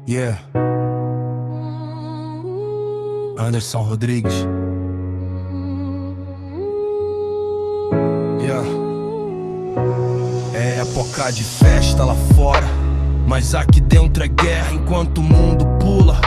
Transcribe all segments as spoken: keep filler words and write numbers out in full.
Yeah. Anderson Rodrigues. Yeah. É época de festa lá fora, mas aqui dentro é guerra enquanto o mundo pula.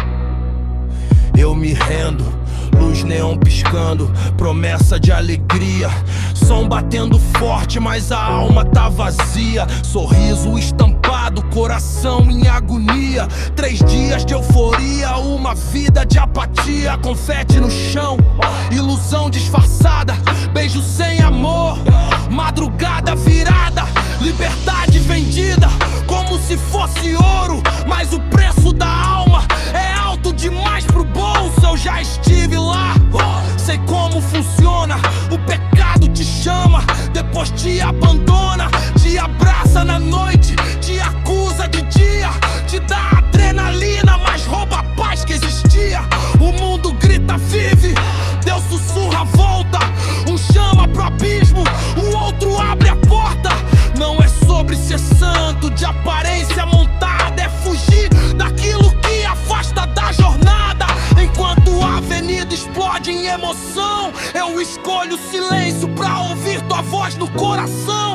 Eu me rendo, luz neon piscando, promessa de alegria. Som batendo forte, mas a alma tá vazia. Sorriso estampado, coração em agonia. Três dias de euforia, uma vida de apatia. Confete no chão, ilusão disfarçada, beijo sem amor. Madrugada virada, liberdade vendida como se fosse ouro, mas o preço da alma é alto demais pro bolso. Eu já estive lá, sei como funciona. O pecado te chama, depois te abandona, te abraça na noite, te acusa de dia, te dá adrenalina, mas rouba a paz que existia. O mundo grita vive, Deus sussurra volta. Um chama pro abismo, o outro abre a porta. Não é sobre ser santo de aparência montada, é fugir daquilo que afasta da jornada. Enquanto a avenida explode em emoção, eu escolho o silêncio pra ouvir tua voz no coração.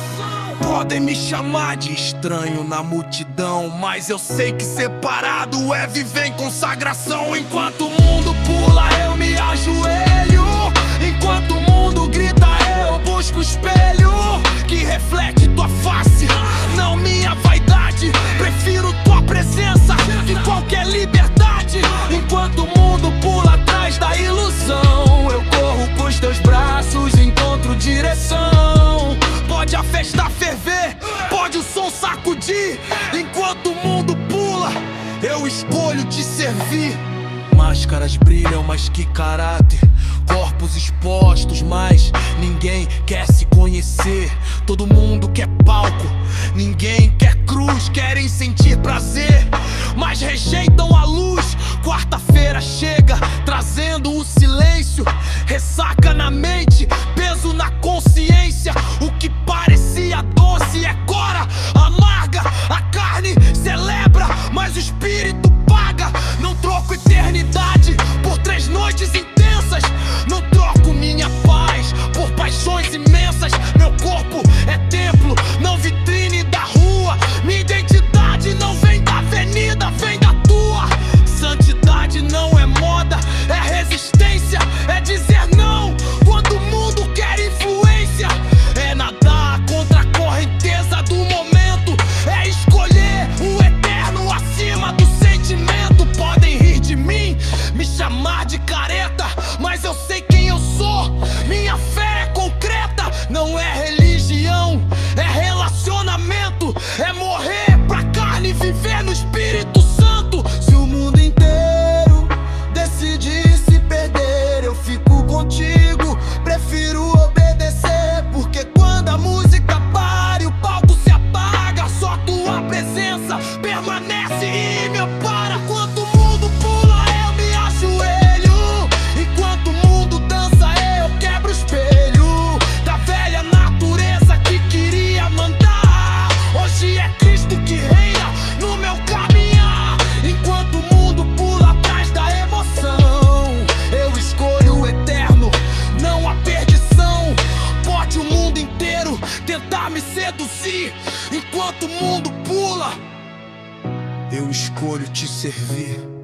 Podem me chamar de estranho na multidão, mas eu sei que separado é viver em consagração. Enquanto o mundo pula, eu me ajoelho. Enquanto o mundo grita, eu busco o espelho que reflete tua face, não minha vaidade. Prefiro tua presença que qualquer liberdade. Enquanto o mundo pula atrás da ilusão, eu corro com os teus braços, encontro direção. Pode a festa ferver, pode o som sacudir. Enquanto o mundo pula, eu escolho te servir. Máscaras brilham, mas que caráter. Corpos expostos, mas ninguém quer se conhecer. Todo mundo quer palco, ninguém quer cruz. Querem sentir prazer, mas rejeitam a luz. Quarta-feira chega, trazendo o silêncio. Ressaca na mente, peso na consciência. O que parecia doce é agora amarga. A carne celebra, mas o espírito paga. Não troco eternidade por três noites intensas. Não troco minha paz por paixões imensas. Meu corpo é templo, não vitrine da rua. Minha identidade não vem da avenida, vem da tua. Santidade não é moda, é resistência. É dizer não quando o mundo quer influência. É nadar contra a correnteza do momento. É escolher o eterno acima do sentimento. Podem rir de mim, me chamar de careta, mas eu sei quem eu sou. Minha fé é concreta, não é religião, é relacionamento. É morrer pra carne e viver no Espírito Santo. Se o mundo inteiro decidir se perder, eu fico contigo, prefiro obedecer. Porque quando a música para e o palco se apaga, só tua presença permanece e me ampara. Quando o mundo pula, eu me ajoelho. Enquanto o mundo dança, eu quebro o espelho da velha natureza que queria mandar. Hoje é Cristo que reina no meu caminhar. Enquanto o mundo pula atrás da emoção, eu escolho o eterno, não a perdição. Pode o mundo inteiro tentar me seduzir. Enquanto o mundo pula, eu escolho te servir.